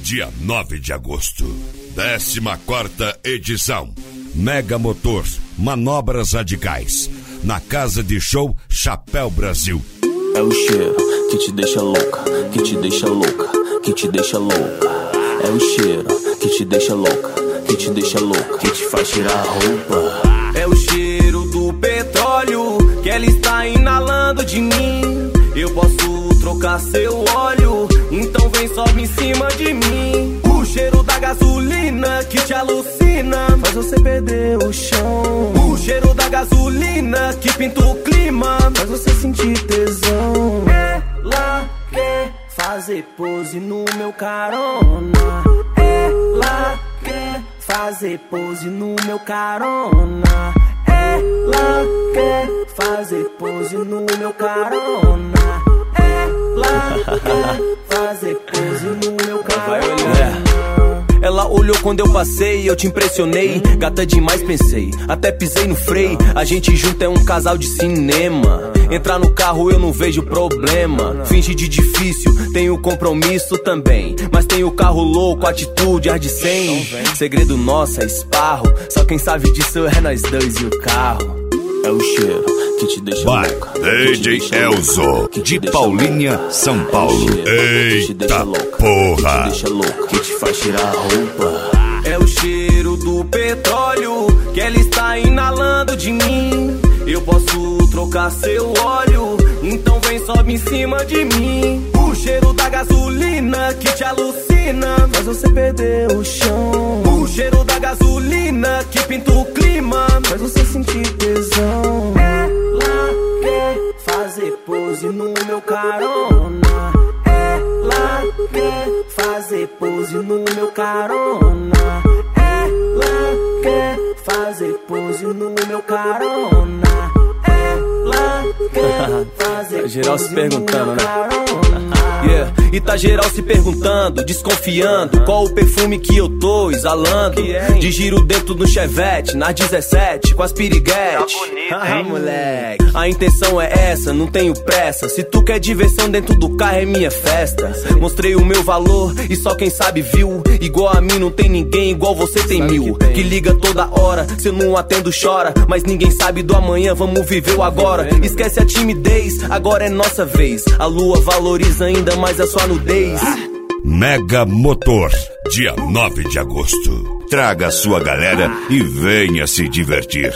dia 9 de agosto. 14ª edição. Mega Motor, manobras radicais. Na Casa de Show Chapéu Brasil. É o cheiro que te deixa louca, que te deixa louca, que te deixa louca. É o cheiro que te deixa louca, que te deixa louca, que te faz tirar a roupa. É o cheiro do petróleo que ela está inalando de mim. Eu posso trocar seu óleo, então vem, sobe em cima de mim. O cheiro da gasolina que te alucina, faz você perder o chão. O cheiro da gasolina que pinta o clima, faz você sentir tesão. Ela quer fazer pose no meu carona. Ela quer fazer pose no meu carona. Ela quer fazer pose no meu carona. Ela quer fazer pose no meu carona. Ela olhou quando eu passei, eu te impressionei. Gata demais, pensei, até pisei no freio. A gente junto é um casal de cinema. Entrar no carro eu não vejo problema. Finge de difícil, tenho compromisso também. Mas tenho carro louco, atitude, ar de 100. Segredo nosso é esparro, só quem sabe disso é nós dois e o carro. É o cheiro que te deixa louca, DJ Elzo, de Paulínia, São Paulo. Eita porra! Que te deixa louca, que te faz tirar a roupa. É o cheiro do petróleo que ela está inalando de mim. Eu posso trocar seu óleo, então vem, sobe em cima de mim. O cheiro da gasolina que te alucina, faz você perder o chão. O cheiro da gasolina que pinta o clima, faz você sentir tesão. Ela quer fazer pose no meu carona. Ela quer fazer pose no meu carona. Ela quer fazer pose no meu carona. Ela quer fazer pose geral se perguntando, né? Yeah. E tá geral se perguntando, desconfiando qual o perfume que eu tô exalando. De giro dentro do Chevette, nas 17, com as piriguete. Ah, moleque, a intenção é essa, não tenho pressa. Se tu quer diversão dentro do carro é minha festa. Mostrei o meu valor e só quem sabe viu. Igual a mim não tem ninguém, igual você tem mil. Que liga toda hora, se eu não atendo chora. Mas ninguém sabe do amanhã, vamos viver o agora. Esquece a timidez, agora é nossa vez. A lua valoriza ainda mais a sua nudez. Mega Motor, dia 9 de agosto. Traga a sua galera e venha se divertir.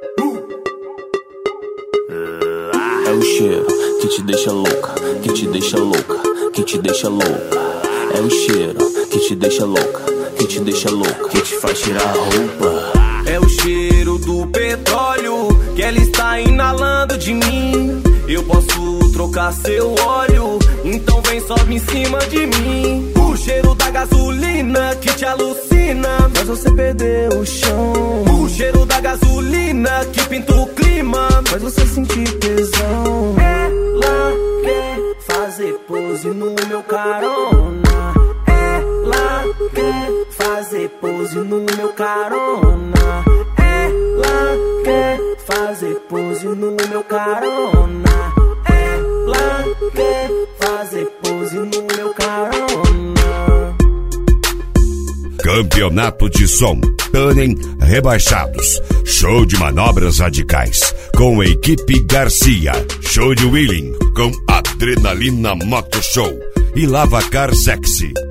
É o cheiro que te deixa louca, que te deixa louca, que te deixa louca. É o cheiro que te deixa louca, que te deixa louca, que te faz tirar a roupa. É o cheiro do petróleo que ela está inalando de mim. Eu posso trocar seu óleo, então vem, sobe em cima de mim. O cheiro da gasolina que te alucina, faz você perder o chão. O cheiro da gasolina que pinta o clima, faz você sentir tesão. Ela quer fazer pose no meu carona. Ela quer fazer pose no meu carona. Ela quer fazer pose no meu carona. Ela quer fazer pose no meu carona. Campeonato de som, Tannen rebaixados. Show de manobras radicais, com a equipe Garcia. Show de wheeling, com Adrenalina Moto Show. E Lavacar Sexy,